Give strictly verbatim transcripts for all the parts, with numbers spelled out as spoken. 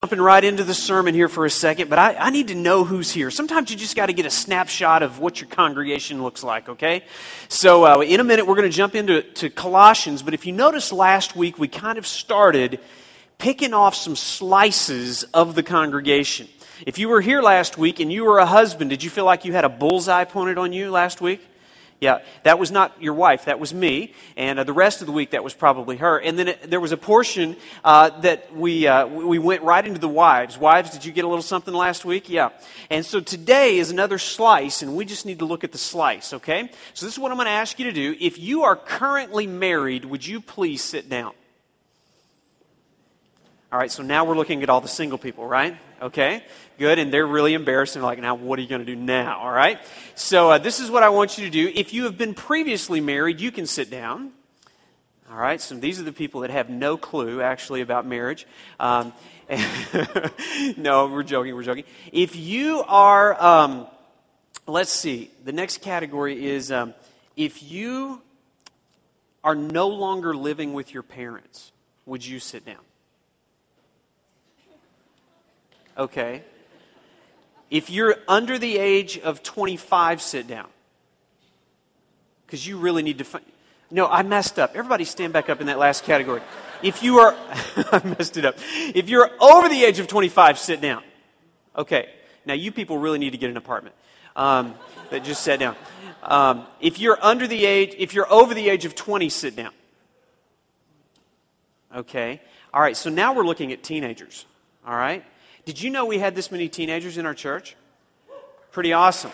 Jumping right into the sermon here for a second, but I, I need to know who's here. Sometimes you just got to get a snapshot of what your congregation looks like, okay? So uh, in a minute, we're going to jump into to Colossians, but if you noticed last week, we kind of started picking off some slices of the congregation. If you were here last week and you were a husband, did you feel like you had a bullseye pointed on you last week? Yeah, that was not your wife, that was me, and uh, the rest of the week that was probably her. And then it, there was a portion uh, that we uh, we went right into the wives. Wives, did you get a little something last week? Yeah. And so today is another slice, and we just need to look at the slice, okay? So this is what I'm going to ask you to do. If you are currently married, would you please sit down? All right, so now we're looking at all the single people, right? Okay, good, and they're really embarrassed and like, now what are you going to do now, all right? So uh, this is what I want you to do. If you have been previously married, you can sit down. All right, so these are the people that have no clue, actually, about marriage. Um, no, we're joking, we're joking. If you are, um, let's see, the next category is um, if you are no longer living with your parents, would you sit down? Okay. If you're under the age of twenty-five, sit down. Because you really need to find... No, I messed up. Everybody stand back up in that last category. If you are... I messed it up. If you're over the age of twenty-five, sit down. Okay. Now, you people really need to get an apartment. Um, that just sat down. Um, if you're under the age... If you're over the age of twenty, sit down. Okay. All right, so now we're looking at teenagers. All right? Did you know we had this many teenagers in our church? Pretty awesome.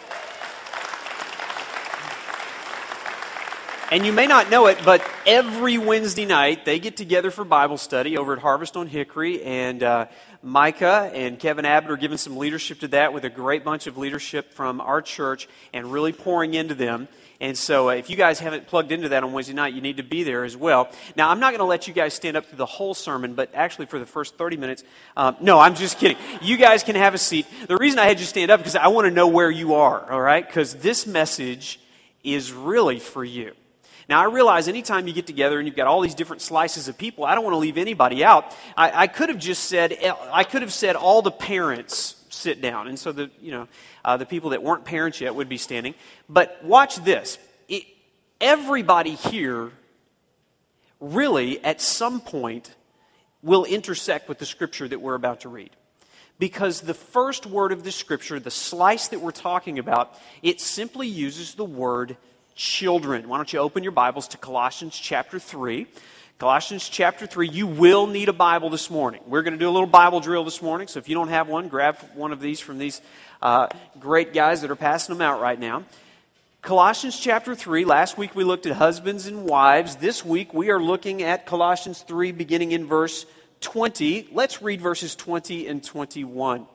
And you may not know it, but every Wednesday night they get together for Bible study over at Harvest on Hickory, and uh, Micah and Kevin Abbott are giving some leadership to that with a great bunch of leadership from our church and really pouring into them. And so uh, if you guys haven't plugged into that on Wednesday night, you need to be there as well. Now, I'm not going to let you guys stand up through the whole sermon, but actually for the first thirty minutes, um, no, I'm just kidding. You guys can have a seat. The reason I had you stand up is because I want to know where you are, all right? Because this message is really for you. Now, I realize anytime you get together and you've got all these different slices of people, I don't want to leave anybody out. I, I could have just said, I could have said all the parents sit down. And so the, you know, uh, the people that weren't parents yet would be standing. But watch this. It, everybody here really, at some point, will intersect with the scripture that we're about to read. Because the first word of the scripture, the slice that we're talking about, it simply uses the word children. Why don't you open your Bibles to Colossians chapter three. Colossians chapter three, you will need a Bible this morning. We're going to do a little Bible drill this morning, so if you don't have one, grab one of these from these uh, great guys that are passing them out right now. Colossians chapter three, last week we looked at husbands and wives. This week we are looking at Colossians three beginning in verse twenty. Let's read verses twenty and twenty-one.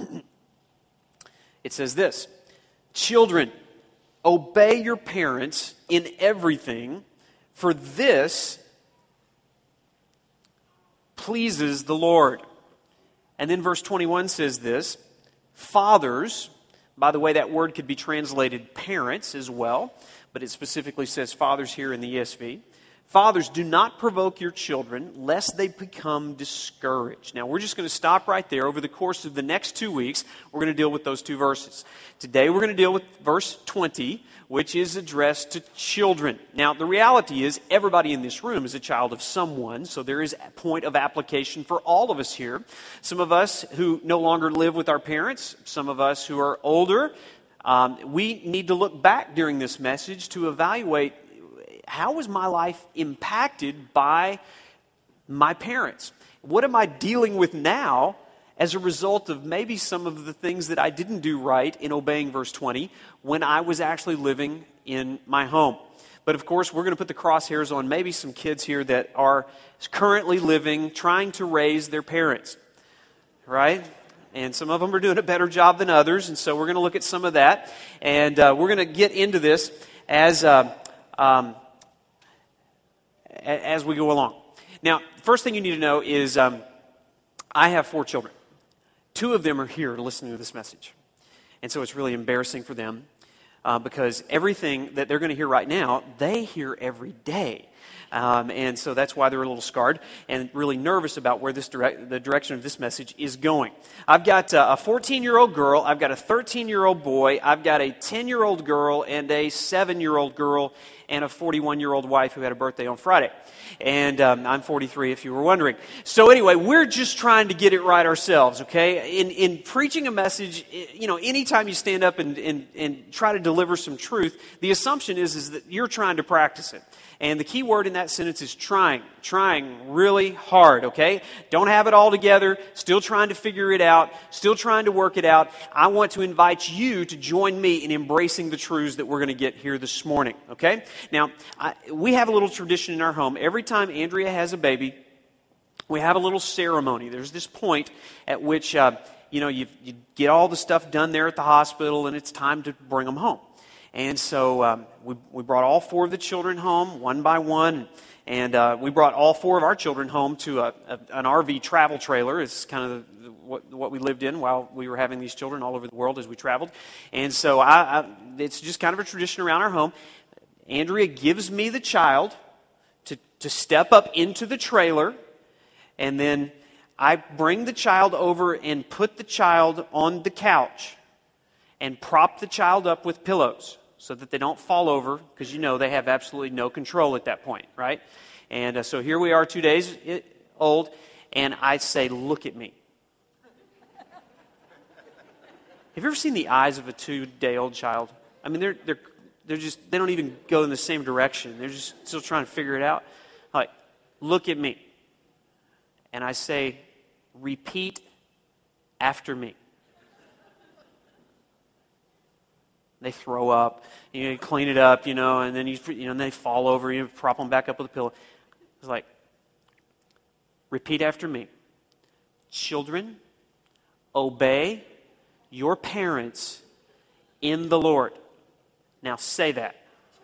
It says this, "Children, obey your parents in everything, for this pleases the Lord." And then verse twenty-one says this, "Fathers," by the way, that word could be translated parents as well, but it specifically says fathers here in the E S V. "Fathers, do not provoke your children, lest they become discouraged." Now, we're just going to stop right there. Over the course of the next two weeks, we're going to deal with those two verses. Today, we're going to deal with verse twenty, which is addressed to children. Now, the reality is, everybody in this room is a child of someone, so there is a point of application for all of us here. Some of us who no longer live with our parents, some of us who are older, um, we need to look back during this message to evaluate, how was my life impacted by my parents? What am I dealing with now as a result of maybe some of the things that I didn't do right in obeying verse twenty when I was actually living in my home? But of course, we're going to put the crosshairs on maybe some kids here that are currently living, trying to raise their parents, right? And some of them are doing a better job than others, and so we're going to look at some of that. And uh, we're going to get into this as... Uh, um, as we go along. Now, first thing you need to know is um, I have four children. Two of them are here listening to this message. And so it's really embarrassing for them uh, because everything that they're going to hear right now, they hear every day. Um, and so that's why they're a little scarred and really nervous about where this direct, the direction of this message is going. I've got uh, a fourteen-year-old girl, I've got a thirteen-year-old boy, I've got a ten-year-old girl and a seven-year-old girl and a forty-one-year-old wife who had a birthday on Friday. And um, I'm forty-three, if you were wondering. So anyway, we're just trying to get it right ourselves, okay? In in preaching a message, you know, anytime you stand up and, and, and try to deliver some truth, the assumption is, is that you're trying to practice it. And the key word in that sentence is trying. Trying really hard, okay? Don't have it all together. Still trying to figure it out. Still trying to work it out. I want to invite you to join me in embracing the truths that we're going to get here this morning, okay? Now, I, we have a little tradition in our home. Every time Andrea has a baby, we have a little ceremony. There's this point at which, uh, you know, you, you get all the stuff done there at the hospital, and it's time to bring them home. And so um, we, we brought all four of the children home, one by one, and uh, we brought all four of our children home to a, a, an R V travel trailer. It's kind of the, what, what we lived in while we were having these children all over the world as we traveled. And so I, I, it's just kind of a tradition around our home. Andrea gives me the child to, to step up into the trailer, and then I bring the child over and put the child on the couch and prop the child up with pillows so that they don't fall over, because you know they have absolutely no control at that point, right? And uh, so here we are, two days old, and I say, look at me. Have you ever seen the eyes of a two-day-old child? I mean, they're they're they're just, they don't even go in the same direction. They're just still trying to figure it out. Like, look at me. And I say, repeat after me. They throw up, you know, clean it up, you know, and then you, you know, and they fall over, you prop them back up with a pillow. It's like, repeat after me. Children, obey your parents in the Lord. Now say that.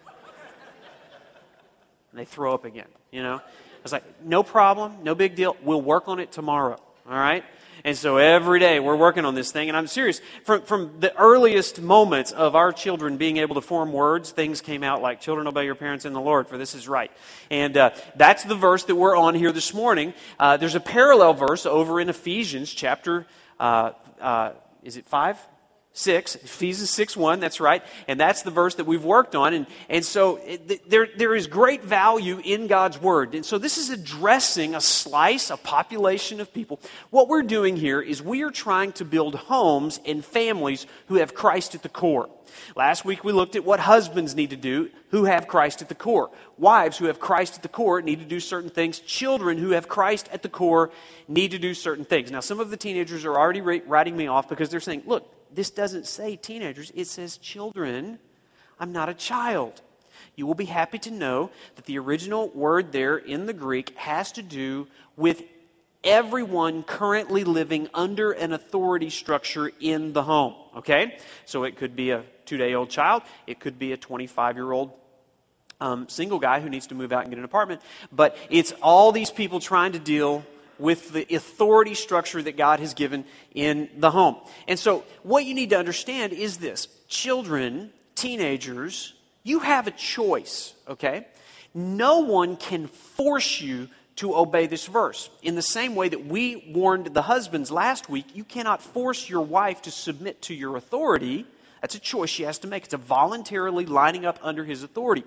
And they throw up again, you know. I was like, no problem, no big deal. We'll work on it tomorrow, all right? And so every day we're working on this thing, and I'm serious. From from the earliest moments of our children being able to form words, things came out like, children, obey your parents in the Lord, for this is right. And uh, that's the verse that we're on here this morning. Uh, there's a parallel verse over in Ephesians chapter, uh, uh, is it five? Six, Ephesians six one, that's right, and that's the verse that we've worked on, and, and so it, there, there is great value in God's Word, and so this is addressing a slice, a population of people. What we're doing here is we are trying to build homes and families who have Christ at the core. Last week we looked at what husbands need to do who have Christ at the core. Wives who have Christ at the core need to do certain things. Children who have Christ at the core need to do certain things. Now some of the teenagers are already writing me off because they're saying, look, this doesn't say teenagers, it says children. I'm not a child. You will be happy to know that the original word there in the Greek has to do with everyone currently living under an authority structure in the home, okay? So it could be a two-day-old child. It could be a twenty-five-year-old um, single guy who needs to move out and get an apartment. But it's all these people trying to deal with the authority structure that God has given in the home. And so what you need to understand is this. Children, teenagers, you have a choice, okay? No one can force you to obey this verse. In the same way that we warned the husbands last week, you cannot force your wife to submit to your authority. That's a choice she has to make. It's a voluntarily lining up under his authority.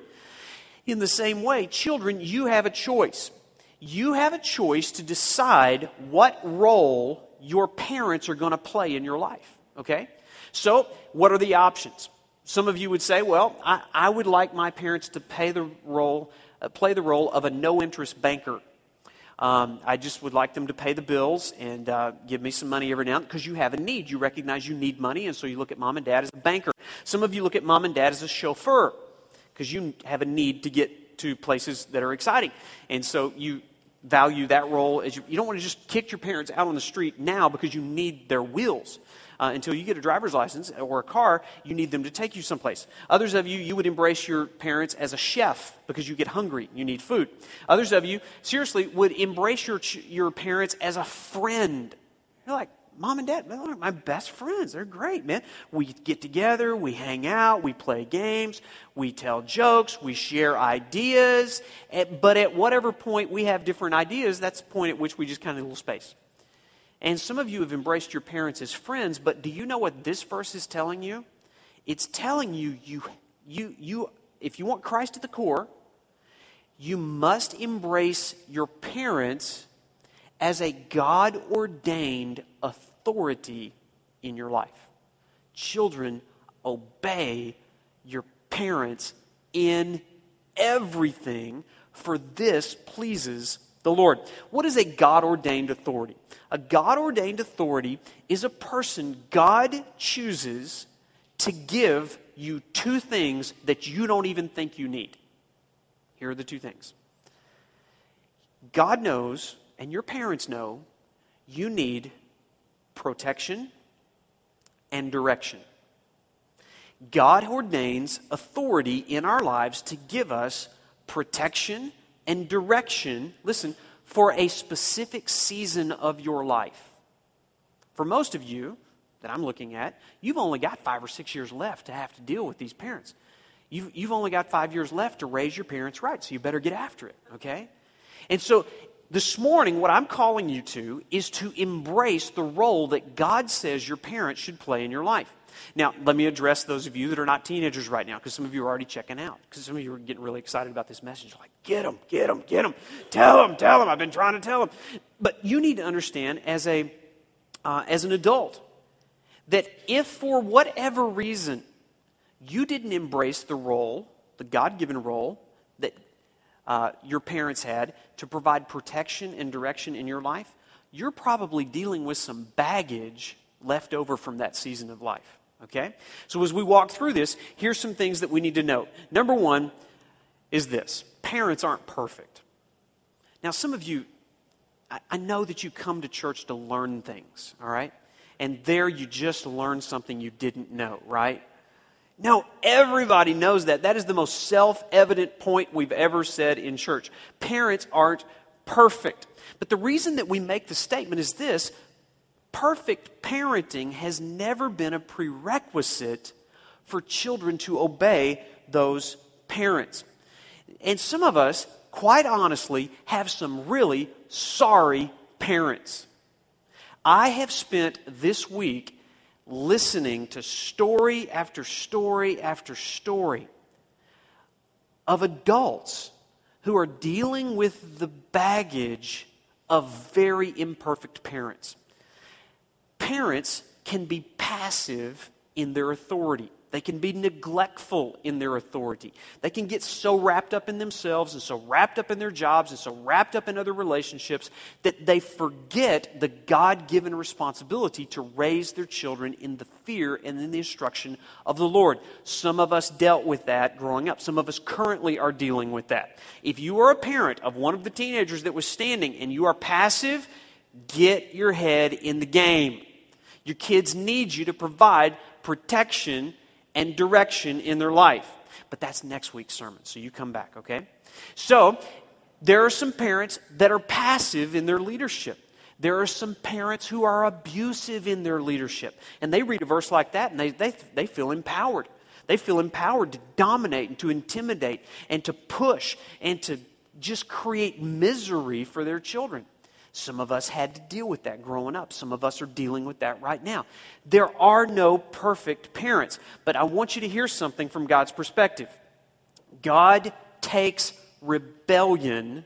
In the same way, children, you have a choice. You have a choice to decide what role your parents are going to play in your life, okay? So, what are the options? Some of you would say, well, I, I would like my parents to pay the role, uh, play the role of a no-interest banker. Um, I just would like them to pay the bills and uh, give me some money every now and then, because you have a need. You recognize you need money, and so you look at mom and dad as a banker. Some of you look at mom and dad as a chauffeur, because you have a need to get to places that are exciting. And so you value that role as you, you don't want to just kick your parents out on the street now because you need their wheels. Uh, until you get a driver's license or a car, you need them to take you someplace. Others of you, you would embrace your parents as a chef because you get hungry, you need food. Others of you, seriously, would embrace your your parents as a friend. You're like, Mom and Dad, they're my best friends. They're great, man. We get together, we hang out, we play games, we tell jokes, we share ideas. But at whatever point we have different ideas, that's the point at which we just kind of a little space. And some of you have embraced your parents as friends, but do you know what this verse is telling you? It's telling you, you, you, you, if you want Christ at the core, you must embrace your parents as a God-ordained authority in your life. Children, obey your parents in everything, for this pleases the Lord. What is a God-ordained authority? A God-ordained authority is a person God chooses to give you two things that you don't even think you need. Here are the two things. God knows, and your parents know, you need protection and direction. God ordains authority in our lives to give us protection and direction, listen, for a specific season of your life. For most of you that I'm looking at, you've only got five or six years left to have to deal with these parents. You've, you've only got five years left to raise your parents right, so you better get after it, okay? And so this morning, what I'm calling you to is to embrace the role that God says your parents should play in your life. Now, let me address those of you that are not teenagers right now, because some of you are already checking out, because some of you are getting really excited about this message. You're like, get them, get them, get them. Tell them, tell them. I've been trying to tell them. But you need to understand as a uh, as an adult that if for whatever reason you didn't embrace the role, the God-given role that uh, your parents had to provide protection and direction in your life, you're probably dealing with some baggage left over from that season of life. Okay? So as we walk through this, here's some things that we need to note. Number one is this. Parents aren't perfect. Now, some of you, I, I know that you come to church to learn things, all right? And there you just learned something you didn't know, right? No, everybody knows that. That is the most self-evident point we've ever said in church. Parents aren't perfect. But the reason that we make the statement is this: perfect parenting has never been a prerequisite for children to obey those parents. And some of us, quite honestly, have some really sorry parents. I have spent this week listening to story after story after story of adults who are dealing with the baggage of very imperfect parents. Parents can be passive in their authority. They can be neglectful in their authority. They can get so wrapped up in themselves and so wrapped up in their jobs and so wrapped up in other relationships that they forget the God-given responsibility to raise their children in the fear and in the instruction of the Lord. Some of us dealt with that growing up. Some of us currently are dealing with that. If you are a parent of one of the teenagers that was standing and you are passive, get your head in the game. Your kids need you to provide protection and direction in their life. But that's next week's sermon, so you come back, okay? So, there are some parents that are passive in their leadership. There are some parents who are abusive in their leadership. And they read a verse like that and they, they, they feel empowered. They feel empowered to dominate and to intimidate and to push and to just create misery for their children. Some of us had to deal with that growing up. Some of us are dealing with that right now. There are no perfect parents, but I want you to hear something from God's perspective. God takes rebellion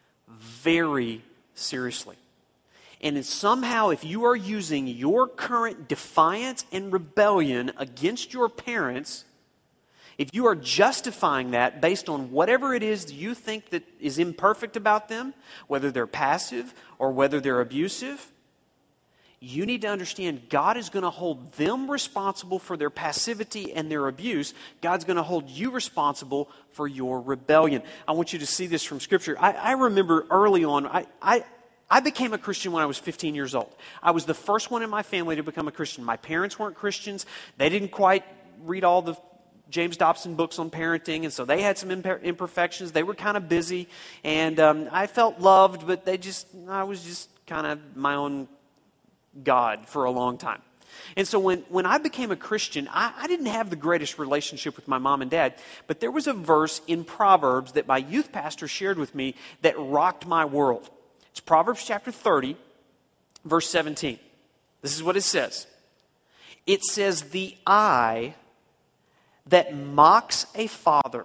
very seriously. And somehow, if you are using your current defiance and rebellion against your parents, if you are justifying that based on whatever it is you think that is imperfect about them, whether they're passive or whether they're abusive, you need to understand God is going to hold them responsible for their passivity and their abuse. God's going to hold you responsible for your rebellion. I want you to see this from Scripture. I, I remember early on, I, I, I became a Christian when I was fifteen years old. I was the first one in my family to become a Christian. My parents weren't Christians. They didn't quite read all the James Dobson books on parenting, and so they had some imper- imperfections. They were kind of busy, and um, I felt loved, but they just, I was just kind of my own God for a long time. And so when, when I became a Christian, I, I didn't have the greatest relationship with my mom and dad, but there was a verse in Proverbs that my youth pastor shared with me that rocked my world. It's Proverbs chapter thirty, verse seventeen. This is what it says. It says, "The eye that mocks a father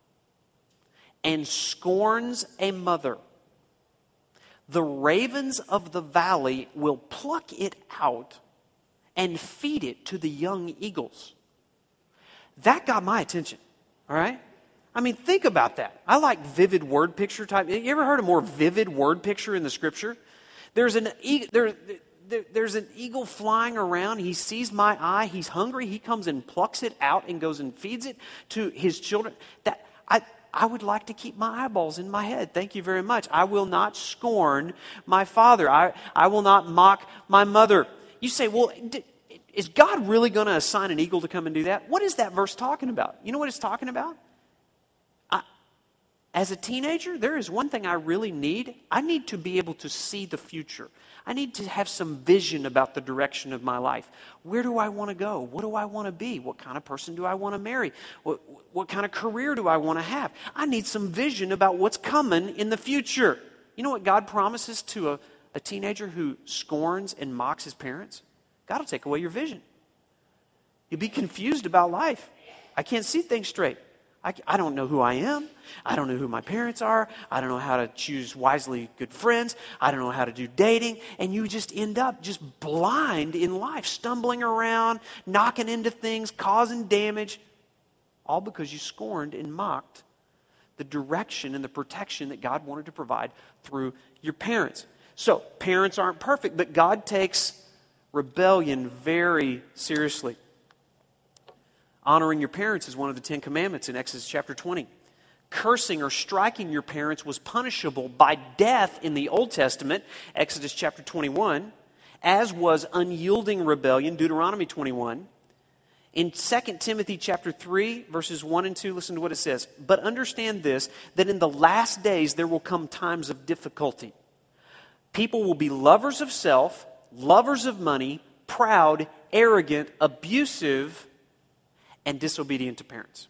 and scorns a mother, the ravens of the valley will pluck it out and feed it to the young eagles." That got my attention, all right? I mean, think about that. I like vivid word picture type. You ever heard a more vivid word picture in the Scripture? There's an, e- there, there, there's an eagle flying around. He sees my eye. He's hungry. He comes and plucks it out and goes and feeds it to his children. That I, I would like to keep my eyeballs in my head. Thank you very much. I will not scorn my father. I, I will not mock my mother. You say, well, is God really going to assign an eagle to come and do that? What is that verse talking about? You know what it's talking about? I, as a teenager, there is one thing I really need. I need to be able to see the future. I need to have some vision about the direction of my life. Where do I want to go? What do I want to be? What kind of person do I want to marry? What, what kind of career do I want to have? I need some vision about what's coming in the future. You know what God promises to a, a teenager who scorns and mocks his parents? God will take away your vision. You'll be confused about life. I can't see things straight. I, I don't know who I am. I don't know who my parents are. I don't know how to choose wisely good friends. I don't know how to do dating. And you just end up just blind in life, stumbling around, knocking into things, causing damage, all because you scorned and mocked the direction and the protection that God wanted to provide through your parents. So, parents aren't perfect, but God takes rebellion very seriously. Honoring your parents is one of the Ten Commandments in Exodus chapter twenty. Cursing or striking your parents was punishable by death in the Old Testament, Exodus chapter twenty-one, as was unyielding rebellion, Deuteronomy twenty-one. In Second Timothy chapter three, verses one and two, listen to what it says. "But understand this, that in the last days there will come times of difficulty. People will be lovers of self, lovers of money, proud, arrogant, abusive, and disobedient to parents."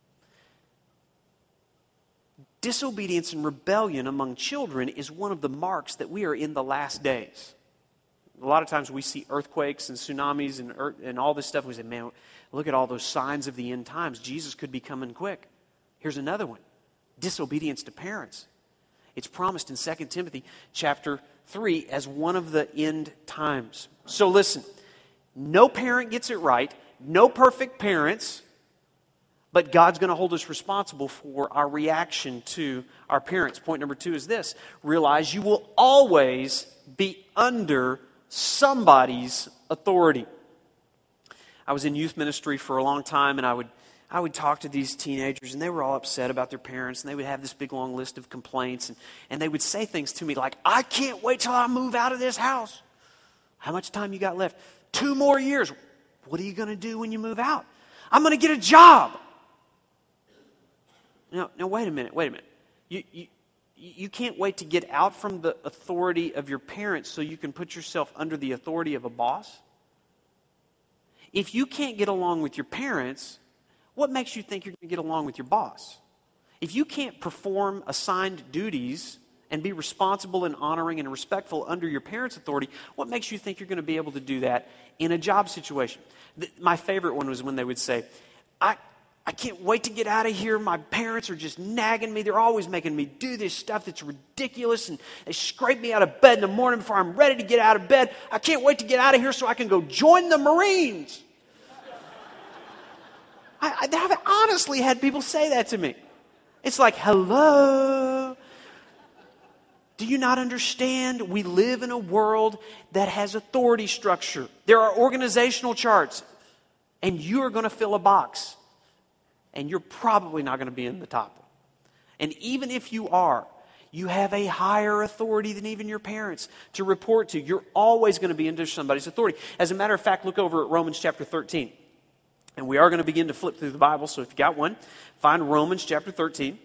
Disobedience and rebellion among children is one of the marks that we are in the last days. A lot of times we see earthquakes and tsunamis and, earth, and all this stuff, and we say, man, look at all those signs of the end times. Jesus could be coming quick. Here's another one. Disobedience to parents. It's promised in Second Timothy chapter three as one of the end times. So listen, no parent gets it right, no perfect parents, but God's going to hold us responsible for our reaction to our parents. Point number two is this: realize you will always be under somebody's authority. I was in youth ministry for a long time, and I would I would talk to these teenagers, and they were all upset about their parents, and they would have this big long list of complaints, and, and they would say things to me like, "I can't wait till I move out of this house." "How much time you got left?" "Two more years." "What are you going to do when you move out?" "I'm going to get a job." Now, now wait a minute, wait a minute. You, you, you can't wait to get out from the authority of your parents so you can put yourself under the authority of a boss? If you can't get along with your parents, what makes you think you're going to get along with your boss? If you can't perform assigned duties and be responsible and honoring and respectful under your parents' authority, what makes you think you're going to be able to do that in a job situation? The, my favorite one was when they would say, I, I can't wait to get out of here. My parents are just nagging me. They're always making me do this stuff that's ridiculous, and they scrape me out of bed in the morning before I'm ready to get out of bed. I can't wait to get out of here so I can go join the Marines. I, I have honestly had people say that to me. It's like, hello? Do you not understand? We live in a world that has authority structure. There are organizational charts, and you are going to fill a box, and you're probably not going to be in the top. And even if you are, you have a higher authority than even your parents to report to. You're always going to be under somebody's authority. As a matter of fact, look over at Romans chapter thirteen. And we are going to begin to flip through the Bible, so if you got one, find Romans chapter thirteen.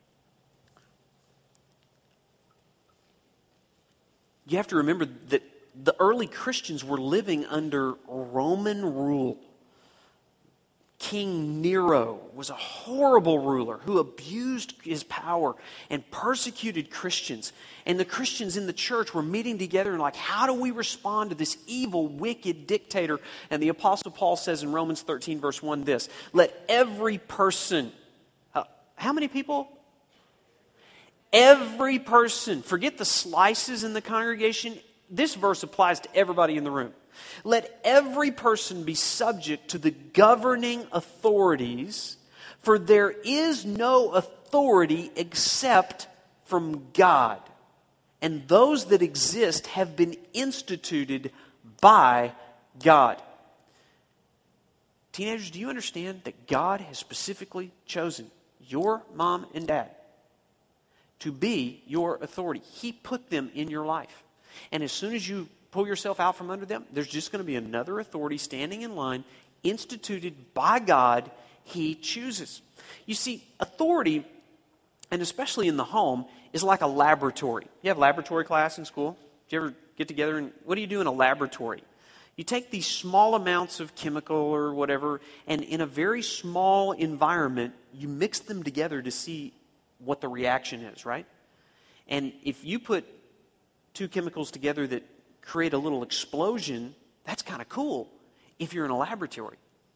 You have to remember that the early Christians were living under Roman rule. King Nero was a horrible ruler who abused his power and persecuted Christians. And the Christians in the church were meeting together and like, how do we respond to this evil, wicked dictator? And the Apostle Paul says in Romans thirteen, verse one, this: let every person, uh, how many people? Every person, forget the slices in the congregation. This verse applies to everybody in the room. Let every person be subject to the governing authorities, for there is no authority except from God, and those that exist have been instituted by God. Teenagers, do you understand that God has specifically chosen your mom and dad to be your authority? He put them in your life. And as soon as you pull yourself out from under them, there's just going to be another authority standing in line, instituted by God. He chooses. You see, authority, and especially in the home, is like a laboratory. You have laboratory class in school? Do you ever get together and what do you do in a laboratory? You take these small amounts of chemical or whatever, and in a very small environment, you mix them together to see what the reaction is, right? And if you put two chemicals together that create a little explosion, that's kind of cool if you're in a laboratory.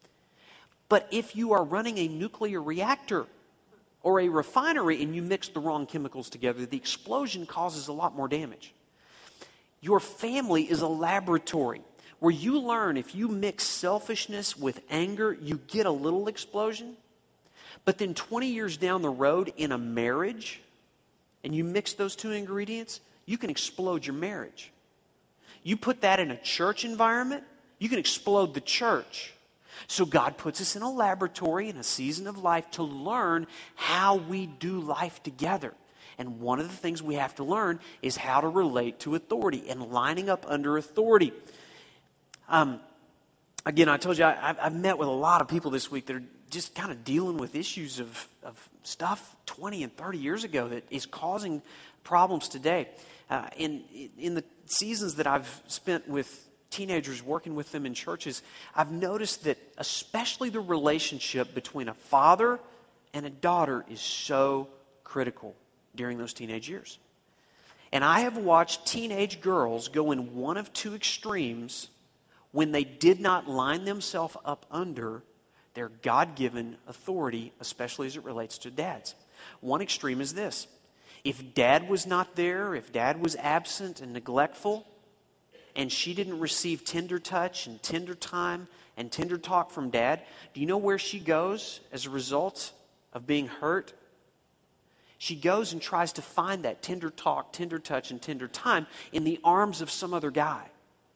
But if you are running a nuclear reactor or a refinery and you mix the wrong chemicals together, the explosion causes a lot more damage. Your family is a laboratory where you learn if you mix selfishness with anger, you get a little explosion. But then twenty years down the road in a marriage, and you mix those two ingredients, you can explode your marriage. You put that in a church environment, you can explode the church. So God puts us in a laboratory in a season of life to learn how we do life together. And one of the things we have to learn is how to relate to authority and lining up under authority. Um, again, I told you, I, I've met with a lot of people this week that are just kind of dealing with issues of, of stuff twenty and thirty years ago that is causing problems today. Uh, in, in the seasons that I've spent with teenagers, working with them in churches, I've noticed that especially the relationship between a father and a daughter is so critical during those teenage years. And I have watched teenage girls go in one of two extremes when they did not line themselves up under their God-given authority, especially as it relates to dads. One extreme is this. If dad was not there, if dad was absent and neglectful, and she didn't receive tender touch and tender time and tender talk from dad, do you know where she goes as a result of being hurt? She goes and tries to find that tender talk, tender touch, and tender time in the arms of some other guy.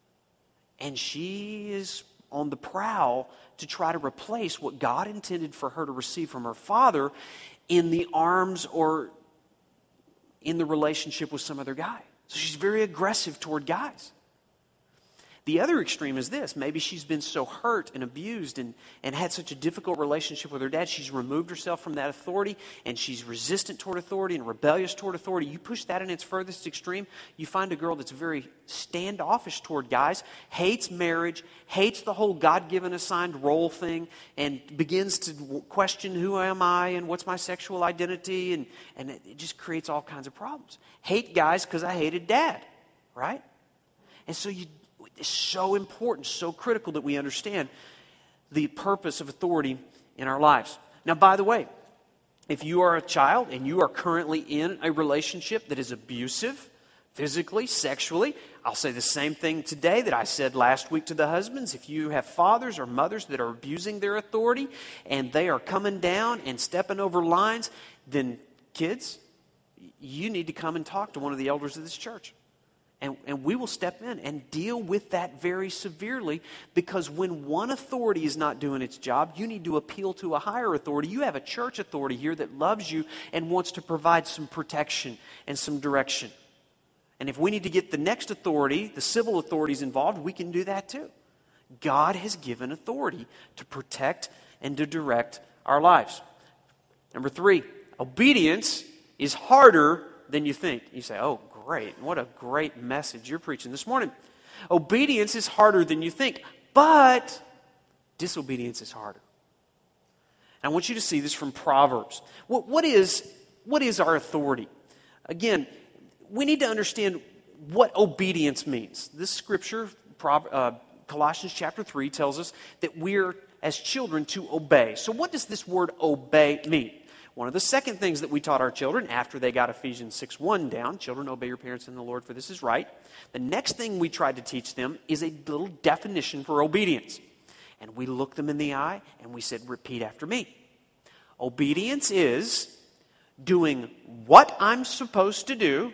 And she is on the prowl to try to replace what God intended for her to receive from her father in the arms or in the relationship with some other guy. So she's very aggressive toward guys. The other extreme is this. Maybe she's been so hurt and abused and, and had such a difficult relationship with her dad, she's removed herself from that authority and she's resistant toward authority and rebellious toward authority. You push that in its furthest extreme, you find a girl that's very standoffish toward guys, hates marriage, hates the whole God-given assigned role thing, and begins to question who am I and what's my sexual identity, and, and it just creates all kinds of problems. Hate guys because I hated dad, right? And so you It's so important, so critical that we understand the purpose of authority in our lives. Now, by the way, if you are a child and you are currently in a relationship that is abusive, physically, sexually, I'll say the same thing today that I said last week to the husbands. If you have fathers or mothers that are abusing their authority and they are coming down and stepping over lines, then kids, you need to come and talk to one of the elders of this church. And, and we will step in and deal with that very severely, because when one authority is not doing its job, you need to appeal to a higher authority. You have a church authority here that loves you and wants to provide some protection and some direction. And if we need to get the next authority, the civil authorities involved, we can do that too. God has given authority to protect and to direct our lives. Number three, obedience is harder than you think. You say, oh, great. What a great message you're preaching this morning. Obedience is harder than you think, but disobedience is harder. And I want you to see this from Proverbs. What, what is, what is our authority? Again, we need to understand what obedience means. This scripture, uh, Colossians chapter three, tells us that we're, as children, to obey. So what does this word obey mean? One of the second things that we taught our children after they got Ephesians six one down, children, obey your parents in the Lord, for this is right. The next thing we tried to teach them is a little definition for obedience. And we looked them in the eye and we said, repeat after me. Obedience is doing what I'm supposed to do,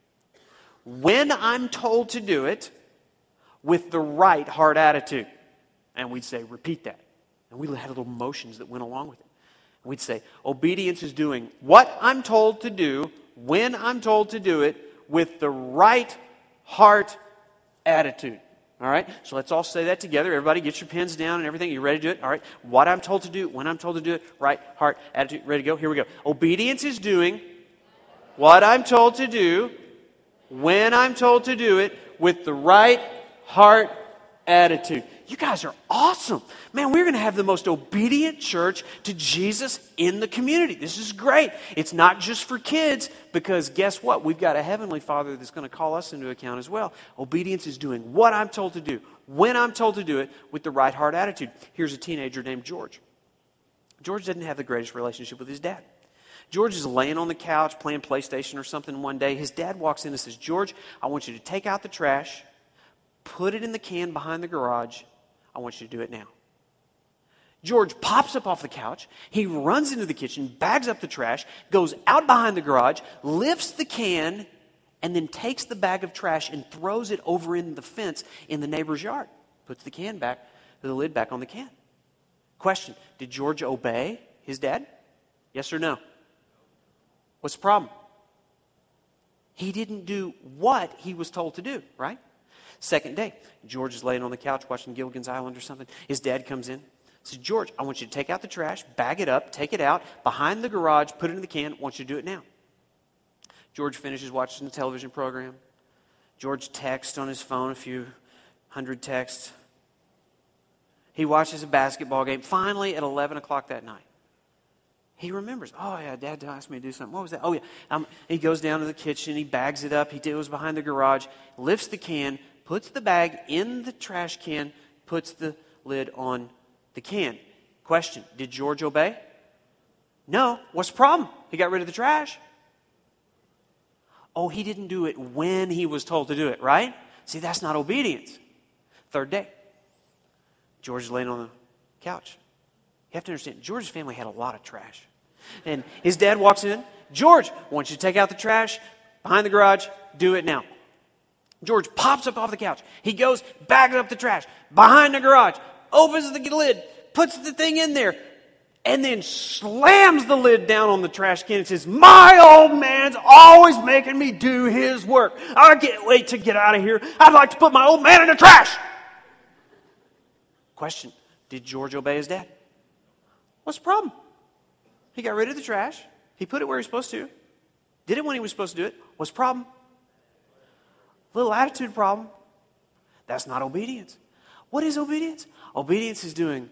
when I'm told to do it, with the right heart attitude. And we'd say, repeat that. And we had little motions that went along with it. And we'd say, obedience is doing what I'm told to do, when I'm told to do it, with the right heart attitude. All right? So let's all say that together. Everybody get your pens down and everything. You ready to do it? All right. What I'm told to do, when I'm told to do it, right heart attitude. Ready to go? Here we go. Obedience is doing what I'm told to do, when I'm told to do it, with the right heart attitude. You guys are awesome. Man, we're going to have the most obedient church to Jesus in the community. This is great. It's not just for kids, because guess what? We've got a heavenly Father that's going to call us into account as well. Obedience is doing what I'm told to do, when I'm told to do it, with the right heart attitude. Here's a teenager named George. George didn't have the greatest relationship with his dad. George is laying on the couch playing PlayStation or something one day. His dad walks in and says, George, I want you to take out the trash, put it in the can behind the garage. I want you to do it now. George pops up off the couch. He runs into the kitchen, bags up the trash, goes out behind the garage, lifts the can, and then takes the bag of trash and throws it over in the fence in the neighbor's yard. Puts the can back, the lid back on the can. Question, did George obey his dad? Yes or no? What's the problem? He didn't do what he was told to do, right? Second day, George is laying on the couch watching Gilligan's Island or something. His dad comes in. Says, George, I want you to take out the trash, bag it up, take it out, behind the garage, put it in the can. I want you to do it now. George finishes watching the television program. George texts on his phone a few hundred texts. He watches a basketball game. Finally, at eleven o'clock that night, he remembers, oh, yeah, Dad asked me to do something. What was that? Oh, yeah. Um, he goes down to the kitchen. He bags it up. He goes behind the garage, lifts the can, puts the bag in the trash can, puts the lid on the can. Question, did George obey? No. What's the problem? He got rid of the trash. Oh, he didn't do it when he was told to do it, right? See, that's not obedience. Third day, George is laying on the couch. You have to understand, George's family had a lot of trash. And his dad walks in. George, I want you to take out the trash behind the garage. Do it now. George pops up off the couch. He goes, bags up the trash behind the garage, opens the lid, puts the thing in there, and then slams the lid down on the trash can and says, my old man's always making me do his work. I can't wait to get out of here. I'd like to put my old man in the trash. Question, did George obey his dad? What's the problem? He got rid of the trash. He put it where he was supposed to. Did it when he was supposed to do it. What's the problem? Little attitude problem. That's not obedience. What is obedience? Obedience is doing.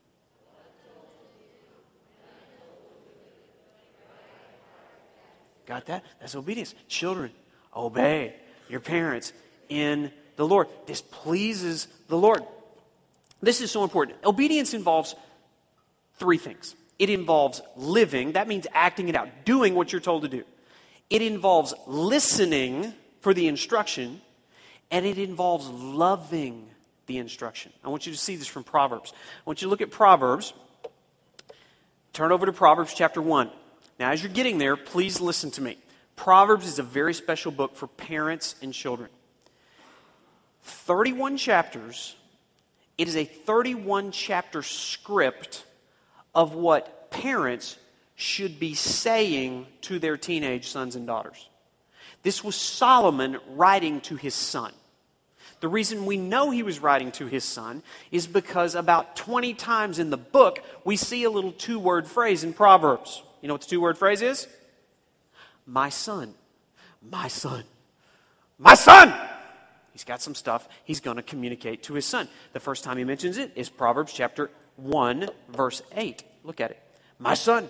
Got that? That's obedience. Children, obey your parents in the Lord. This pleases the Lord. This is so important. Obedience involves three things. It involves living. That means acting it out, doing what you're told to do. It involves listening for the instruction, and it involves loving the instruction. I want you to see this from Proverbs. I want you to look at Proverbs. Turn over to Proverbs chapter one. Now, as you're getting there, please listen to me. Proverbs is a very special book for parents and children. thirty-one chapters. It is a thirty-one chapter script of what parents should be saying to their teenage sons and daughters. This was Solomon writing to his son. The reason we know he was writing to his son is because about twenty times in the book, we see a little two-word phrase in Proverbs. You know what the two-word phrase is? My son, my son, my son. He's got some stuff he's going to communicate to his son. The first time he mentions it is Proverbs chapter one, verse eight. Look at it. My son,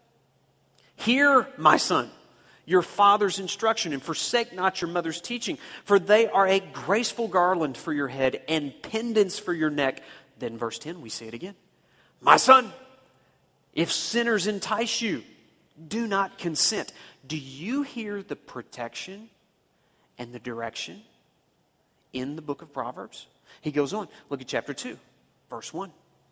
hear, my son, your father's instruction, and forsake not your mother's teaching, for they are a graceful garland for your head and pendants for your neck. Then verse ten, we see it again. My son, if sinners entice you, do not consent. Do you hear the protection and the direction in the book of Proverbs? He goes on. Look at chapter two, verse one.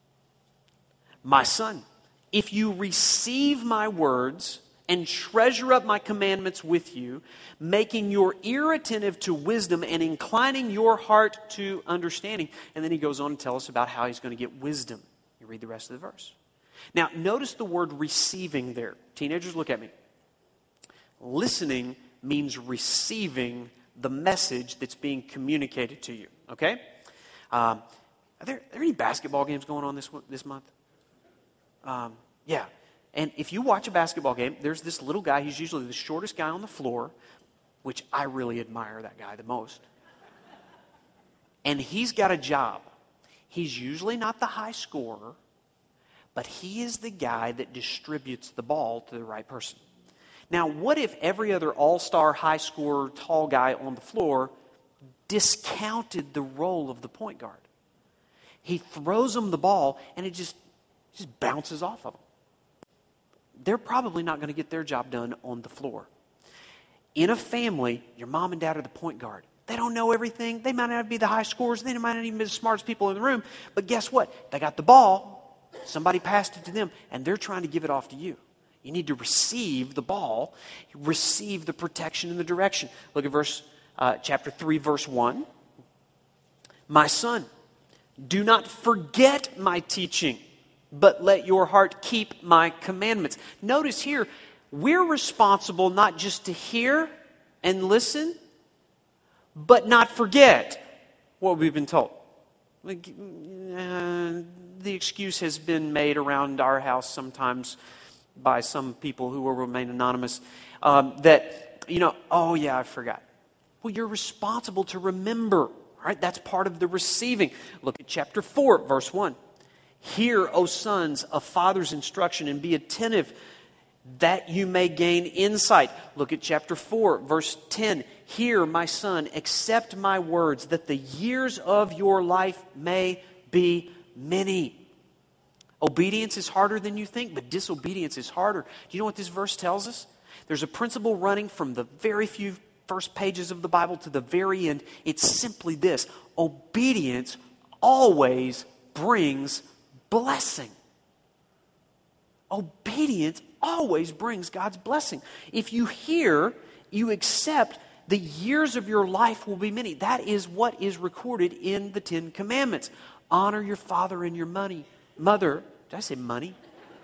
My son, if you receive my words and treasure up my commandments with you, making your ear attentive to wisdom and inclining your heart to understanding. And then he goes on to tell us about how he's going to get wisdom. You read the rest of the verse. Now, notice the word receiving there. Teenagers, look at me. Listening means receiving the message that's being communicated to you. Okay? Um, are there, are there any basketball games going on this this month? Um, yeah. And if you watch a basketball game, there's this little guy. He's usually the shortest guy on the floor, which I really admire that guy the most. And he's got a job. He's usually not the high scorer, but he is the guy that distributes the ball to the right person. Now, what if every other all-star, high scorer, tall guy on the floor discounted the role of the point guard? He throws them the ball, and it just, just bounces off of them. They're probably not going to get their job done on the floor. In a family, your mom and dad are the point guard. They don't know everything. They might not be the high scorers. They might not even be the smartest people in the room. But guess what? They got the ball. Somebody passed it to them, and they're trying to give it off to you. You need to receive the ball, receive the protection and the direction. Look at verse, uh, chapter three, verse one. My son, do not forget my teaching, but let your heart keep my commandments. Notice here, we're responsible not just to hear and listen, but not forget what we've been told. Like, uh, the excuse has been made around our house sometimes by some people who will remain anonymous, um, that, you know, oh yeah, I forgot. Well, you're responsible to remember, right? That's part of the receiving. Look at chapter four, verse one. Hear, O sons, a father's instruction, and be attentive that you may gain insight. Look at chapter four, verse ten. Hear, my son, accept my words, that the years of your life may be many. Obedience is harder than you think, but disobedience is harder. Do you know what this verse tells us? There's a principle running from the very few first pages of the Bible to the very end. It's simply this: obedience always brings blessing. Obedience always brings God's blessing. If you hear, you accept, the years of your life will be many. That is what is recorded in the Ten Commandments. Honor your father and your money, mother. Did I say money?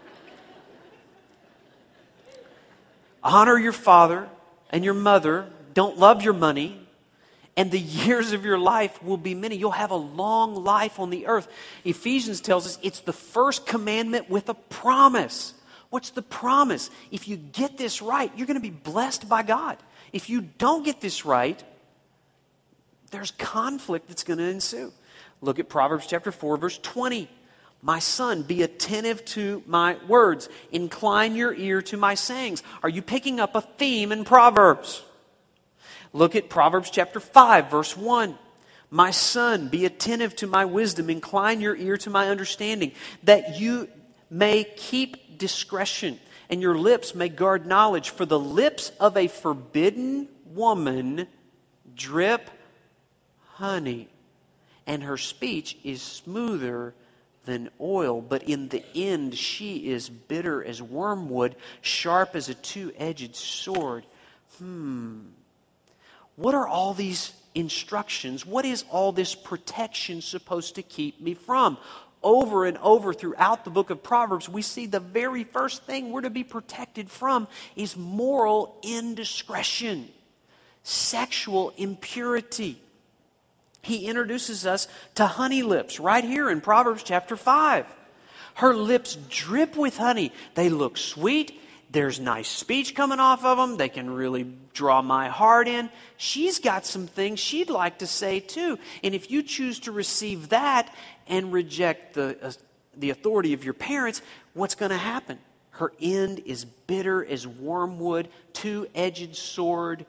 Honor your father and your mother. Don't love your money. And the years of your life will be many. You'll have a long life on the earth. Ephesians tells us it's the first commandment with a promise. What's the promise? If you get this right, you're going to be blessed by God. If you don't get this right, there's conflict that's going to ensue. Look at Proverbs chapter four, verse twenty. My son, be attentive to my words. Incline your ear to my sayings. Are you picking up a theme in Proverbs? Look at Proverbs chapter five, verse one. My son, be attentive to my wisdom. Incline your ear to my understanding, that you may keep discretion, and your lips may guard knowledge. For the lips of a forbidden woman drip honey, and her speech is smoother than oil, but in the end she is bitter as wormwood, sharp as a two-edged sword. Hmm. What are all these instructions? What is all this protection supposed to keep me from? Over and over throughout the book of Proverbs, we see the very first thing we're to be protected from is moral indiscretion, sexual impurity. He introduces us to honey lips right here in Proverbs chapter five. Her lips drip with honey. They look sweet there's nice speech coming off of them. They can really draw my heart in. She's got some things she'd like to say too. And if you choose to receive that and reject the, uh, the authority of your parents, what's going to happen? Her end is bitter as wormwood, two-edged sword.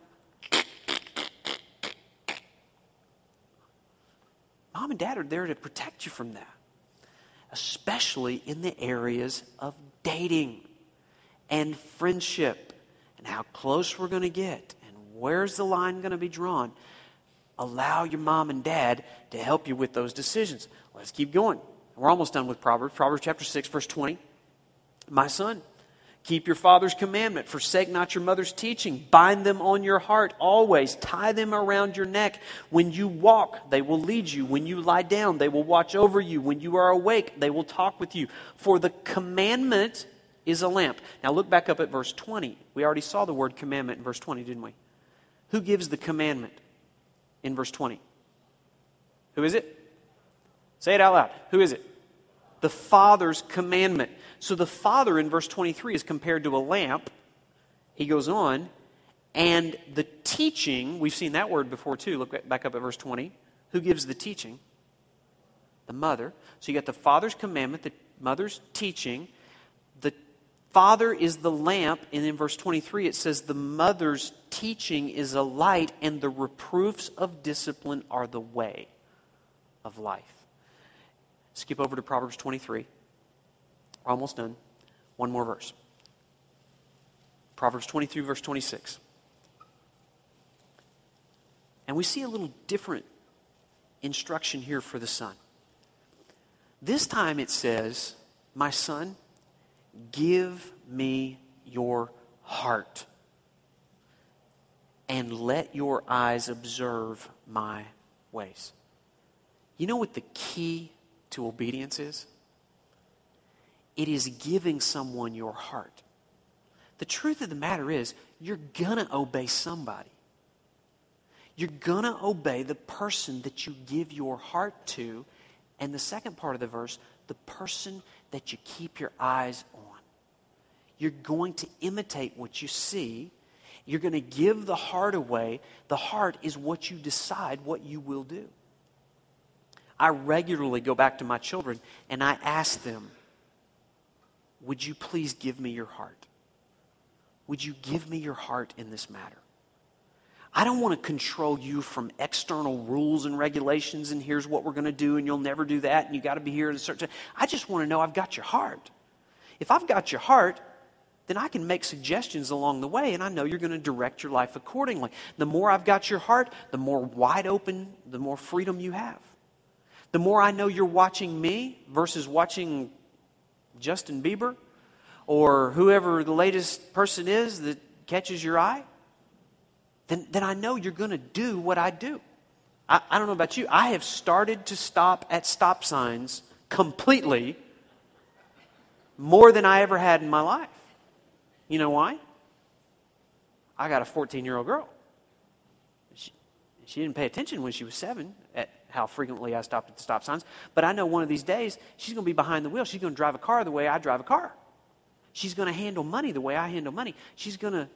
Mom and Dad are there to protect you from that, especially in the areas of dating and friendship and how close we're going to get and where's the line going to be drawn. Allow your mom and dad to help you with those decisions. Let's keep going. We're almost done with Proverbs. Proverbs chapter six, verse twenty. My son, keep your father's commandment. Forsake not your mother's teaching. Bind them on your heart always. Tie them around your neck. When you walk, they will lead you. When you lie down, they will watch over you. When you are awake, they will talk with you. For the commandment is a lamp. Now look back up at verse twenty. We already saw the word commandment in verse twenty, didn't we? Who gives the commandment in verse twenty? Who is it? Say it out loud. Who is it? The Father's commandment. So the Father in verse twenty-three is compared to a lamp. He goes on, and the teaching, we've seen that word before too. Look back up at verse twenty. Who gives the teaching? The mother. So you got the Father's commandment, the mother's teaching. The Father is the lamp, and in verse twenty-three it says the mother's teaching is a light, and the reproofs of discipline are the way of life. Skip over to Proverbs twenty-three. We're almost done. One more verse. Proverbs twenty-three, verse twenty-six. And we see a little different instruction here for the son. This time it says, my son, give me your heart and let your eyes observe my ways. You know what the key to obedience is? It is giving someone your heart. The truth of the matter is, you're going to obey somebody. You're going to obey the person that you give your heart to. And the second part of the verse, the person that you keep your eyes on. You're going to imitate what you see. You're going to give the heart away. The heart is what you decide what you will do. I regularly go back to my children and I ask them, would you please give me your heart? Would you give me your heart in this matter? I don't want to control you from external rules and regulations and here's what we're going to do and you'll never do that and you got to be here at a certain time. I just want to know I've got your heart. If I've got your heart, then I can make suggestions along the way and I know you're going to direct your life accordingly. The more I've got your heart, the more wide open, the more freedom you have. The more I know you're watching me versus watching Justin Bieber or whoever the latest person is that catches your eye, then, then I know you're going to do what I do. I, I don't know about you. I have started to stop at stop signs completely more than I ever had in my life. You know why? I got a fourteen-year-old girl. She, she didn't pay attention when she was seven at how frequently I stopped at the stop signs. But I know one of these days, she's going to be behind the wheel. She's going to drive a car the way I drive a car. She's going to handle money the way I handle money. She's going to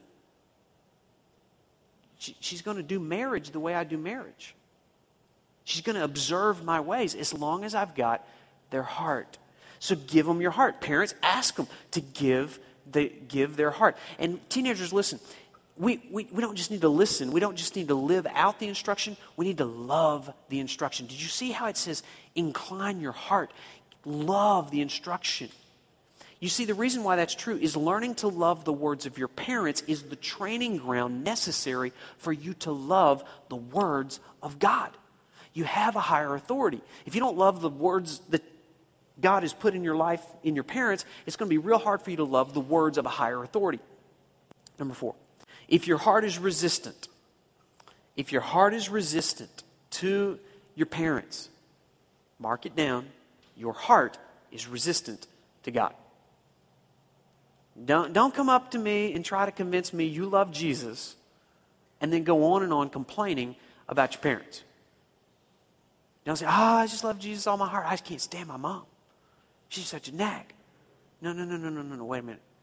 she, she's going to do marriage the way I do marriage. She's going to observe my ways as long as I've got their heart. So give them your heart. Parents, ask them to give, the, give their heart. And teenagers, listen. We, we, we don't just need to listen. We don't just need to live out the instruction. We need to love the instruction. Did you see how it says, incline your heart? Love the instruction. You see, the reason why that's true is learning to love the words of your parents is the training ground necessary for you to love the words of God. You have a higher authority. If you don't love the words that God has put in your life, in your parents, it's going to be real hard for you to love the words of a higher authority. Number four. If your heart is resistant, if your heart is resistant to your parents, mark it down, your heart is resistant to God. Don't, don't come up to me and try to convince me you love Jesus and then go on and on complaining about your parents. Don't say, oh, I just love Jesus all my heart. I just can't stand my mom. She's such a nag. No, no, no, no, no, no, no. Wait a minute.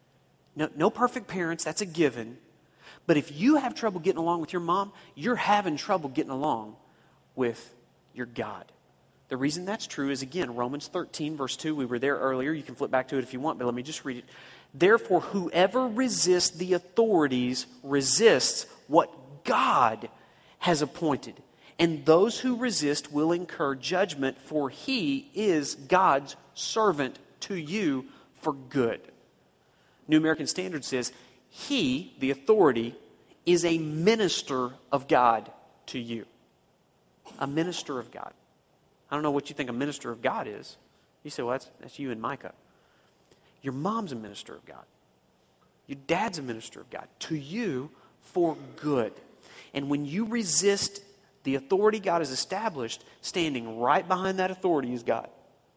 No, no perfect parents, that's a given. But if you have trouble getting along with your mom, you're having trouble getting along with your God. The reason that's true is, again, Romans thirteen, verse two. We were there earlier. You can flip back to it if you want, but let me just read it. Therefore, whoever resists the authorities resists what God has appointed. And those who resist will incur judgment, for he is God's servant to you for good. New American Standard says, he, the authority, is a minister of God to you. A minister of God. I don't know what you think a minister of God is. You say, well, that's, that's you and Micah. Your mom's a minister of God. Your dad's a minister of God. To you for good. And when you resist the authority God has established, standing right behind that authority is God.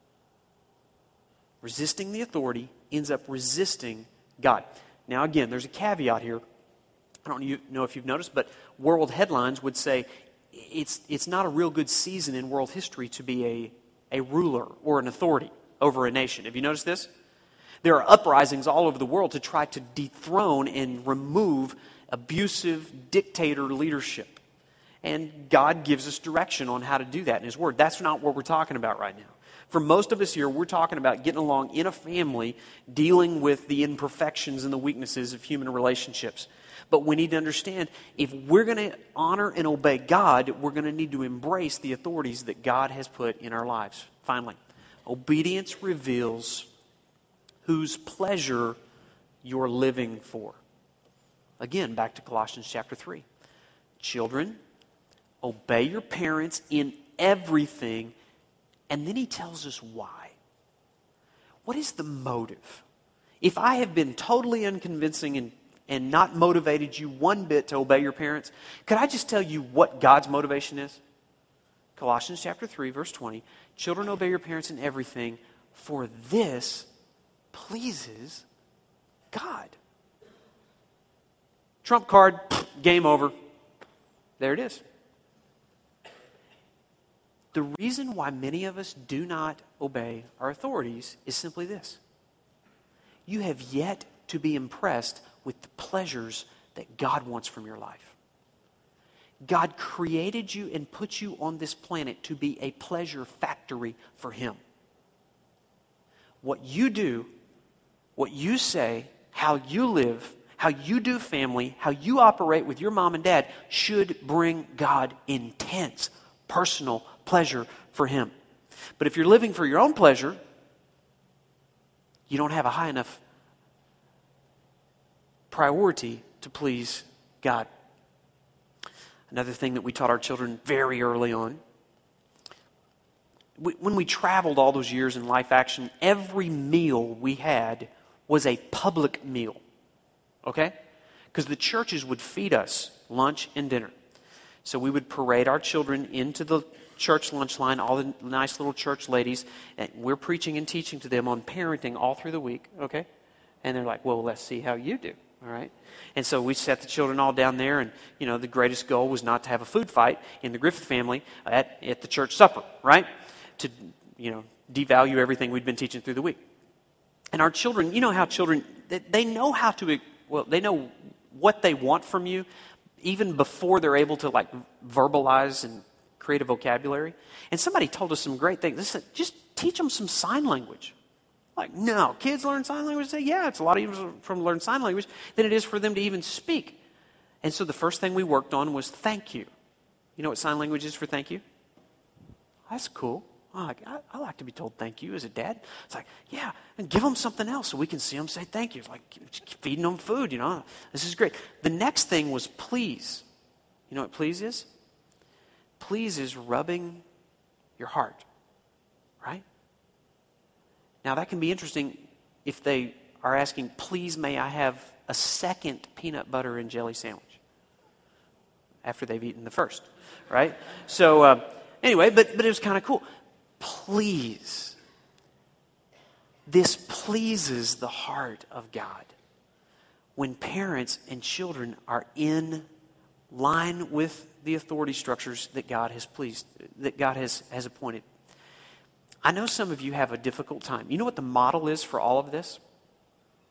Resisting the authority ends up resisting God. Now again, there's a caveat here. I don't know if you've noticed, but world headlines would say it's it's not a real good season in world history to be a, a ruler or an authority over a nation. Have you noticed this? There are uprisings all over the world to try to dethrone and remove abusive dictator leadership. And God gives us direction on how to do that in His Word. That's not what we're talking about right now. For most of us here, we're talking about getting along in a family, dealing with the imperfections and the weaknesses of human relationships. But we need to understand, if we're going to honor and obey God, we're going to need to embrace the authorities that God has put in our lives. Finally, obedience reveals whose pleasure you're living for. Again, back to Colossians chapter three. Children, obey your parents in everything. And then he tells us why. What is the motive? If I have been totally unconvincing and, and not motivated you one bit to obey your parents, could I just tell you what God's motivation is? Colossians chapter three, verse twenty. Children, obey your parents in everything, for this pleases God. Trump card, game over. There it is. The reason why many of us do not obey our authorities is simply this. You have yet to be impressed with the pleasures that God wants from your life. God created you and put you on this planet to be a pleasure factory for Him. What you do, what you say, how you live, how you do family, how you operate with your mom and dad should bring God intense, personal pleasure for Him. But if you're living for your own pleasure, you don't have a high enough priority to please God. Another thing that we taught our children very early on, we, when we traveled all those years in Life Action, every meal we had was a public meal. Okay? Because the churches would feed us lunch and dinner. So we would parade our children into the church lunch line, all the nice little church ladies, and we're preaching and teaching to them on parenting all through the week, okay? And they're like, well, let's see how you do, all right? And so we set the children all down there, and, you know, the greatest goal was not to have a food fight in the Griffith family at, at the church supper, right? To, you know, devalue everything we'd been teaching through the week. And our children, you know how children, they, they know how to, well, they know what they want from you, even before they're able to, like, verbalize and create a vocabulary. And somebody told us some great things. They said, just teach them some sign language. Like, no, kids learn sign language. Say, yeah, it's a lot easier for them to learn sign language than it is for them to even speak. And so the first thing we worked on was thank you. You know what sign language is for thank you? That's cool. Oh, I, I like to be told thank you as a dad. It's like, yeah, and give them something else so we can see them say thank you. It's like feeding them food, you know. This is great. The next thing was please. You know what please is? Please is rubbing your heart, right? Now that can be interesting if they are asking, please may I have a second peanut butter and jelly sandwich after they've eaten the first, right? So uh, anyway, but, but it was kind of cool. Please. This pleases the heart of God. When parents and children are in line with the authority structures that God has pleased, that God has, has appointed. I know some of you have a difficult time. You know what the model is for all of this?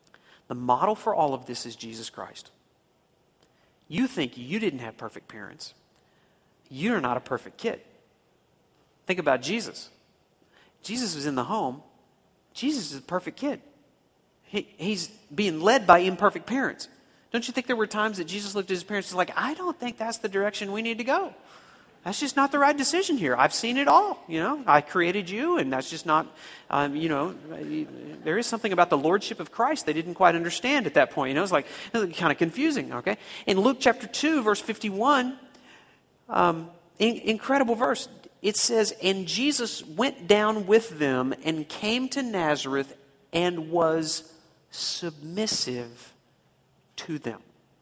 The model for all of this is Jesus Christ. You think you didn't have perfect parents. You're not a perfect kid. Think about Jesus. Jesus was in the home. Jesus is a perfect kid. He, he's being led by imperfect parents. Don't you think there were times that Jesus looked at his parents and was like, I don't think that's the direction we need to go. That's just not the right decision here. I've seen it all, you know. I created you, and that's just not, um, you know, there is something about the lordship of Christ they didn't quite understand at that point. You know, it's like, it was kind of confusing, okay? In Luke chapter two, verse fifty-one, um, in, incredible verse. It says, and Jesus went down with them and came to Nazareth and was submissive to them.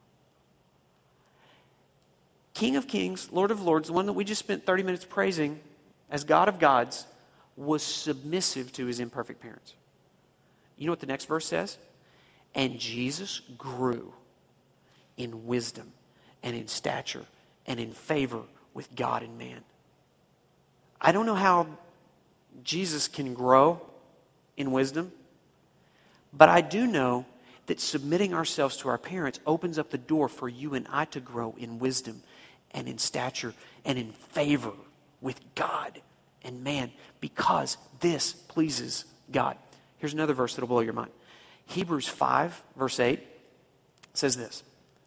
King of Kings, Lord of Lords, the one that we just spent thirty minutes praising as God of gods, was submissive to his imperfect parents. You know what the next verse says? And Jesus grew in wisdom and in stature and in favor with God and man. I don't know how Jesus can grow in wisdom, but I do know that submitting ourselves to our parents opens up the door for you and I to grow in wisdom and in stature and in favor with God and man, because this pleases God. Here's another verse that'll blow your mind. Hebrews five, verse eight says this.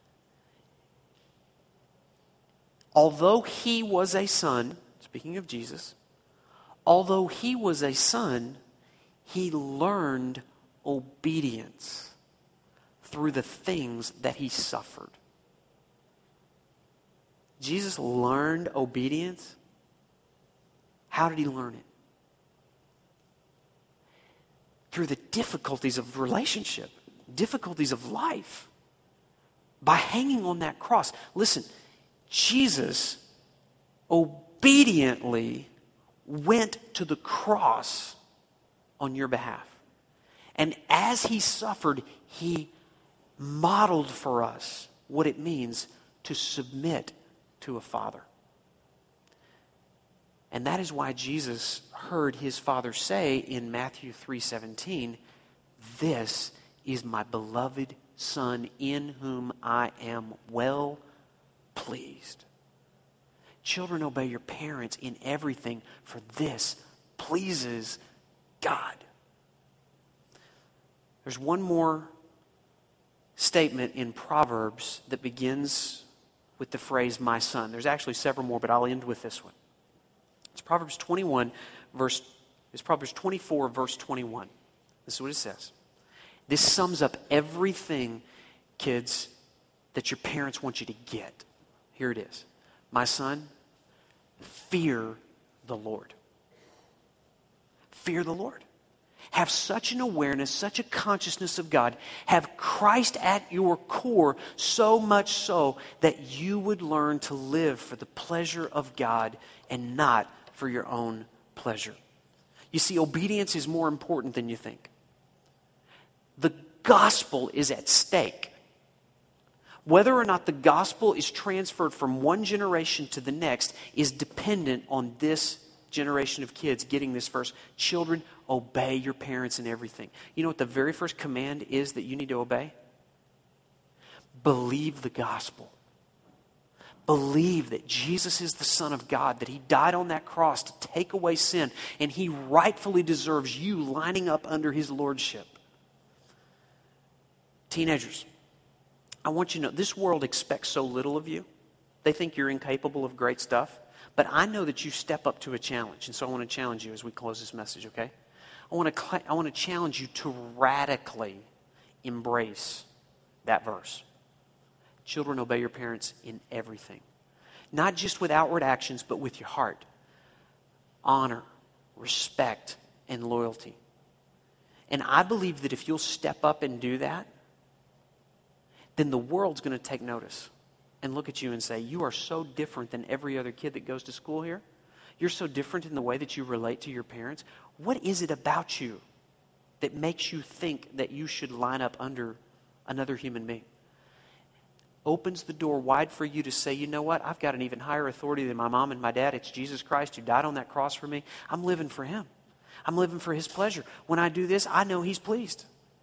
Although he was a son, speaking of Jesus, although he was a son, he learned obedience through the things that he suffered. Jesus learned obedience. How did he learn it? Through the difficulties of relationship, difficulties of life. By hanging on that cross. Listen, Jesus obediently went to the cross on your behalf. And as he suffered, he modeled for us what it means to submit to a father. And that is why Jesus heard his father say in Matthew three seventeen, this is my beloved Son in whom I am well pleased. Children, obey your parents in everything, for this pleases God. There's one more statement in Proverbs that begins with the phrase, my son. There's actually several more, but I'll end with this one. It's Proverbs twenty-one, verse, it's Proverbs twenty-four, verse twenty-one. This is what it says. This sums up everything, kids, that your parents want you to get. Here it is. My son, fear the Lord. Fear the Lord. Have such an awareness, such a consciousness of God. Have Christ at your core, so much so that you would learn to live for the pleasure of God and not for your own pleasure. You see, obedience is more important than you think. The gospel is at stake. Whether or not the gospel is transferred from one generation to the next is dependent on this generation of kids getting this verse. Children, obey your parents in everything. You know what the very first command is that you need to obey? Believe the gospel. Believe that Jesus is the Son of God, that he died on that cross to take away sin, and he rightfully deserves you lining up under his lordship. Teenagers, I want you to know, this world expects so little of you. They think you're incapable of great stuff. But I know that you step up to a challenge. And so I want to challenge you as we close this message, okay? I want to, I want to challenge you to radically embrace that verse. Children, obey your parents in everything. Not just with outward actions, but with your heart. Honor, respect, and loyalty. And I believe that if you'll step up and do that, then the world's going to take notice and look at you and say, you are so different than every other kid that goes to school here. You're so different in the way that you relate to your parents. What is it about you that makes you think that you should line up under another human being? Opens the door wide for you to say, you know what? I've got an even higher authority than my mom and my dad. It's Jesus Christ who died on that cross for me. I'm living for him. I'm living for his pleasure. When I do this, I know he's pleased.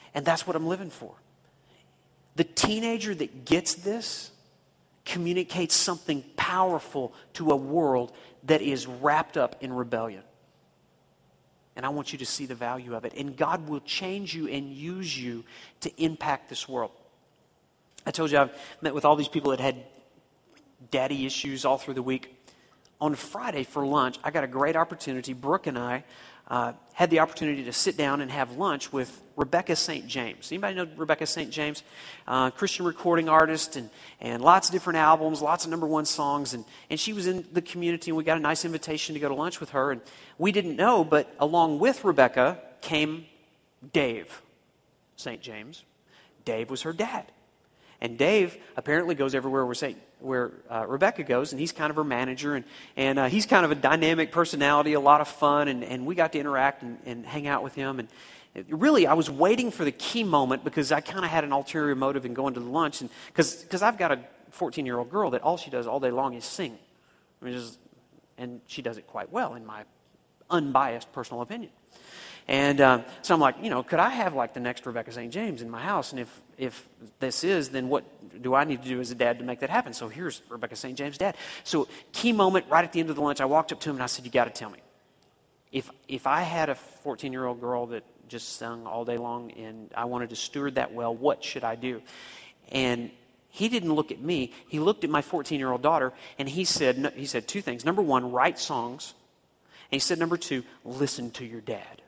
And that's what I'm living for. The teenager that gets this communicates something powerful to a world that is wrapped up in rebellion. And I want you to see the value of it. And God will change you and use you to impact this world. I told you I've met with all these people that had daddy issues all through the week. On Friday for lunch, I got a great opportunity. Brooke and I uh, had the opportunity to sit down and have lunch with Rebecca Saint James. Anybody know Rebecca Saint James? Uh, Christian recording artist and, and lots of different albums, lots of number one songs. And, and she was in the community, and we got a nice invitation to go to lunch with her. And we didn't know, but along with Rebecca came Dave Saint James. Dave was her dad. And Dave apparently goes everywhere where, Saint, where uh, Rebecca goes, and he's kind of her manager, and, and uh, he's kind of a dynamic personality, a lot of fun, and, and we got to interact and, and hang out with him. And it, really, I was waiting for the key moment because I kind of had an ulterior motive in going to the lunch, and because I've got a fourteen-year-old girl that all she does all day long is sing. I mean, just, and she does it quite well, in my unbiased personal opinion. And um, so I'm like, you know, could I have like the next Rebecca Saint James in my house? And if if this is, then what do I need to do as a dad to make that happen? So here's Rebecca Saint James' dad. So key moment right at the end of the lunch, I walked up to him and I said, you got to tell me. If if I had a fourteen-year-old girl that just sung all day long and I wanted to steward that well, what should I do? And he didn't look at me. He looked at my fourteen-year-old daughter and he said, he said two things. Number one, write songs. And he said, number two, listen to your dad.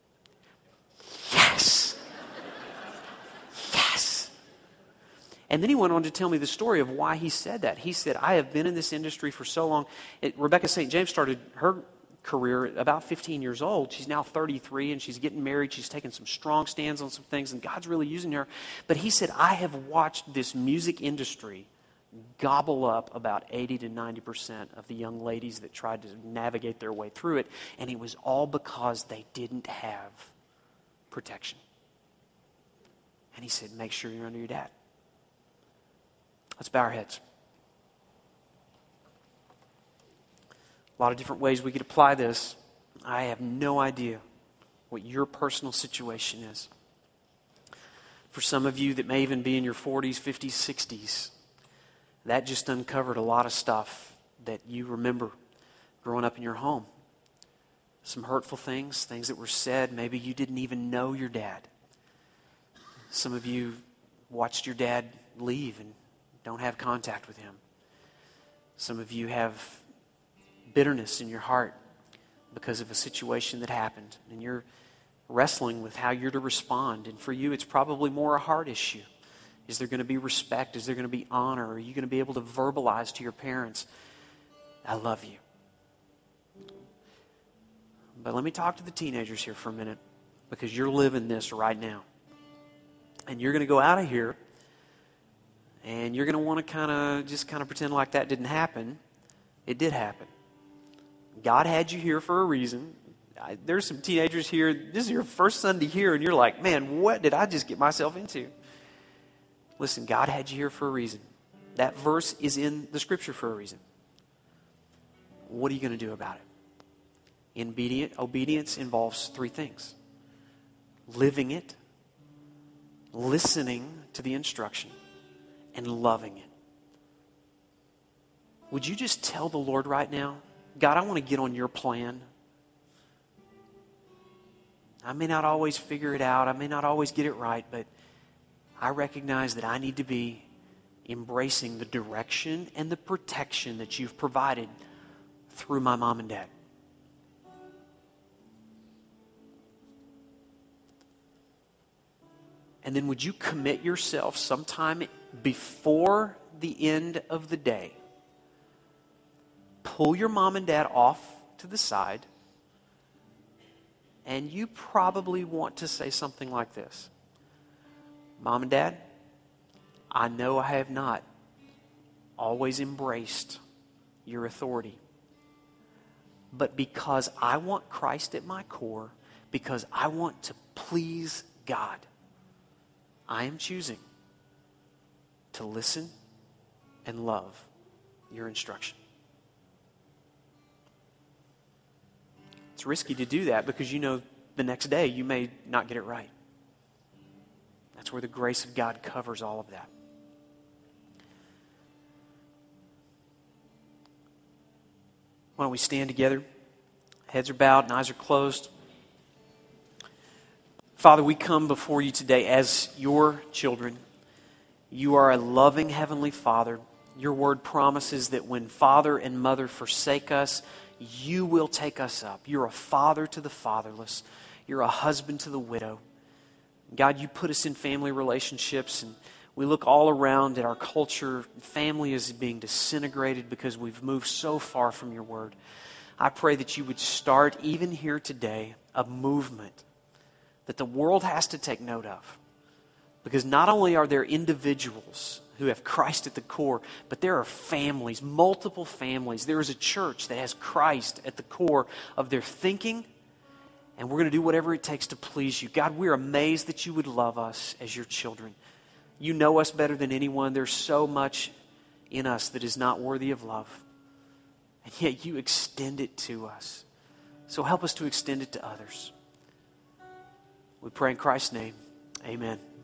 Yes. Yes. And then he went on to tell me the story of why he said that. He said, I have been in this industry for so long. It, Rebecca Saint James started her career at about fifteen years old. She's now thirty-three and she's getting married. She's taken some strong stands on some things and God's really using her. But he said, I have watched this music industry gobble up about eighty to ninety percent of the young ladies that tried to navigate their way through it. And it was all because they didn't have protection. And he said, make sure you're under your dad. Let's bow our heads. A lot of different ways we could apply this. I have no idea what your personal situation is. For some of you that may even be in your forties, fifties, sixties, that just uncovered a lot of stuff that you remember growing up in your home. Some hurtful things, things that were said. Maybe you didn't even know your dad. Some of you watched your dad leave and don't have contact with him. Some of you have bitterness in your heart because of a situation that happened, and you're wrestling with how you're to respond. And for you, it's probably more a heart issue. Is there going to be respect? Is there going to be honor? Are you going to be able to verbalize to your parents, I love you? But let me talk to the teenagers here for a minute, because you're living this right now. And you're going to go out of here, and you're going to want to kind of just kind of pretend like that didn't happen. It did happen. God had you here for a reason. I, there's some teenagers here. This is your first Sunday here, and you're like, man, what did I just get myself into? Listen, God had you here for a reason. That verse is in the Scripture for a reason. What are you going to do about it? Obedient, obedience involves three things. Living it, listening to the instruction, and loving it. Would you just tell the Lord right now, God, I want to get on your plan. I may not always figure it out. I may not always get it right, but I recognize that I need to be embracing the direction and the protection that you've provided through my mom and dad. And then would you commit yourself sometime before the end of the day? Pull your mom and dad off to the side, and you probably want to say something like this. Mom and Dad, I know I have not always embraced your authority. But because I want Christ at my core, because I want to please God, I am choosing to listen and love your instruction. It's risky to do that because you know the next day you may not get it right. That's where the grace of God covers all of that. Why don't we stand together? Heads are bowed and eyes are closed. Father, we come before you today as your children. You are a loving Heavenly Father. Your word promises that when father and mother forsake us, you will take us up. You're a father to the fatherless. You're a husband to the widow. God, you put us in family relationships, and we look all around at our culture. Family is being disintegrated because we've moved so far from your word. I pray that you would start, even here today, a movement that the world has to take note of. Because not only are there individuals who have Christ at the core, but there are families, multiple families. There is a church that has Christ at the core of their thinking, and we're going to do whatever it takes to please you. God, we're amazed that you would love us as your children. You know us better than anyone. There's so much in us that is not worthy of love, and yet you extend it to us. So help us to extend it to others. We pray in Christ's name. Amen.